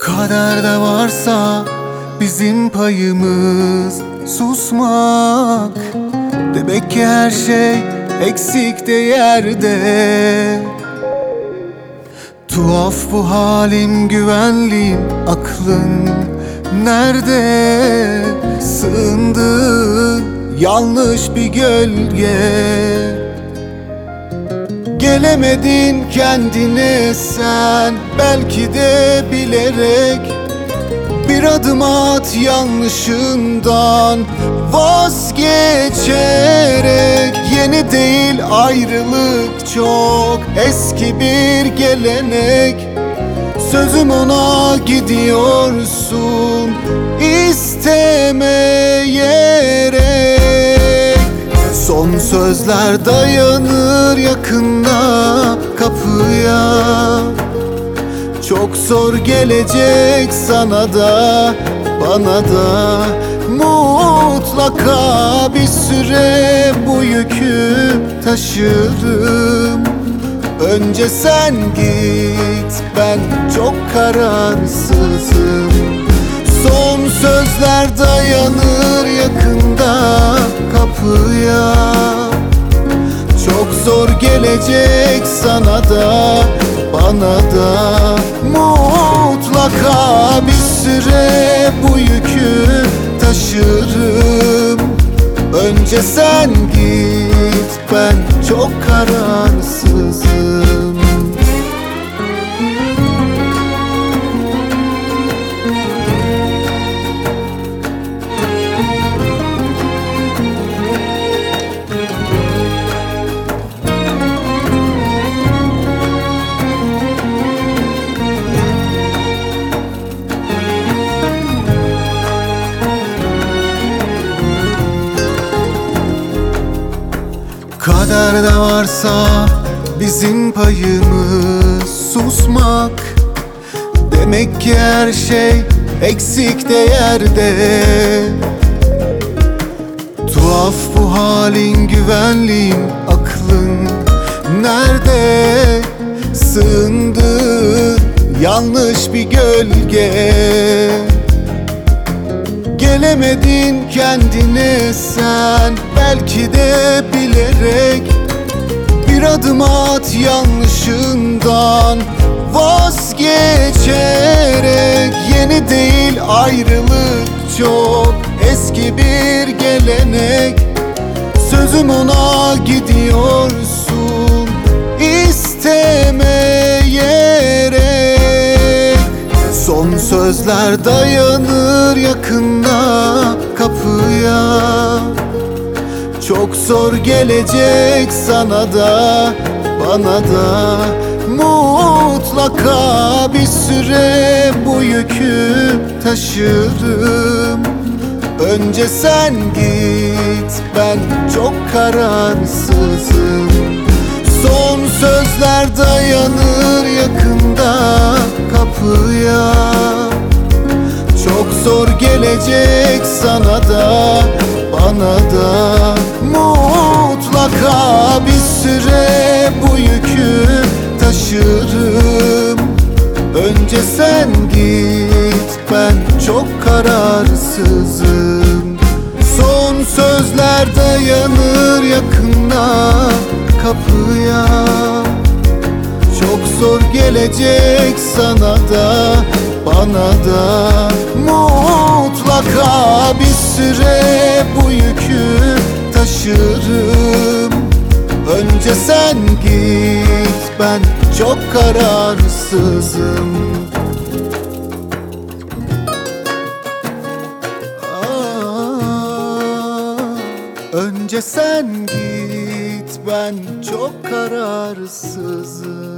Kaderde varsa bizim payımız susmak. Demek ki her şey eksik de yerde. Tuhaf bu halim, güvenliğim, aklın nerede? Sığındığın yanlış bir gölge. Gelemedin kendine sen, belki de bilerek. Bir adım at yanlışından vazgeçerek. Yeni değil ayrılık, çok eski bir gelenek. Sözüm ona gidiyorsun istemeyerek. Son sözler dayanır yakında kapıya. Çok zor gelecek sana da bana da. Mutlaka bir süre bu yükü taşırım. Önce sen git, ben çok kararsızım. Son sözler dayanır yakında kapıya. Çok zor gelecek sana da bana da. Mutlaka bir süre bu yükü taşırım. Önce sen git, ben çok kararsızım. Kaderde varsa bizim payımız susmak. Demek ki her şey eksik de yerde. Tuhaf bu halin, güvenliğin, aklın nerede? Sığındığın yanlış bir gölge. Gelemedin kendine sen, belki de bilerek. Bir adım at yanlışından vazgeçerek. Yeni değil ayrılık, çok eski bir gelenek. Sözüm ona gidiyorsun istemeyerek. Son sözler dayanır yakında kapıya. Çok zor gelecek sana da bana da. Mutlaka bir süre bu yükü taşırım. Önce sen git, ben çok kararsızım. Son sözler dayanır yakında kapıya. Çok zor gelecek sana da bana da. Mutlaka bir süre bu yükü taşırım. Önce sen git, ben çok kararsızım. Son sözler dayanır yakında kapıya. Çok zor gelecek sana da bana da. Mutlaka bir süre bu yükü taşırım. Önce sen git, ben çok kararsızım. Önce sen git, ben çok kararsızım.